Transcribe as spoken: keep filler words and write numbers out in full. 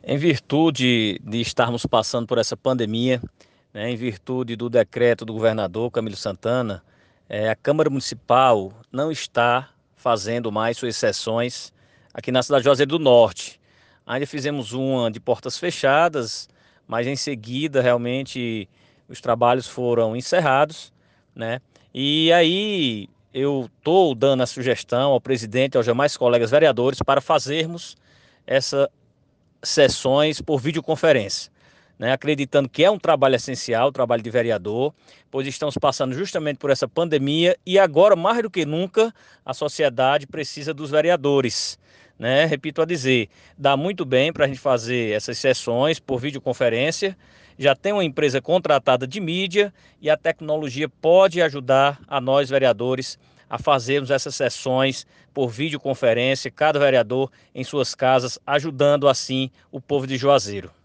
Em virtude de estarmos passando por essa pandemia, né, em virtude do decreto do governador Camilo Santana, eh, a Câmara Municipal não está fazendo mais suas sessões aqui na cidade de Juazeiro do Norte. Ainda fizemos uma de portas fechadas, mas em seguida realmente os trabalhos foram encerrados, né? E aí eu estou dando a sugestão ao presidente e aos demais colegas vereadores para fazermos essa sessões por videoconferência, né? Acreditando que é um trabalho essencial, o trabalho de vereador, pois estamos passando justamente por essa pandemia e agora, mais do que nunca, a sociedade precisa dos vereadores. Né? Repito a dizer, dá muito bem para a gente fazer essas sessões por videoconferência. Já tem uma empresa contratada de mídia e a tecnologia pode ajudar a nós, vereadores, a fazermos essas sessões por videoconferência, cada vereador em suas casas, ajudando assim o povo de Juazeiro.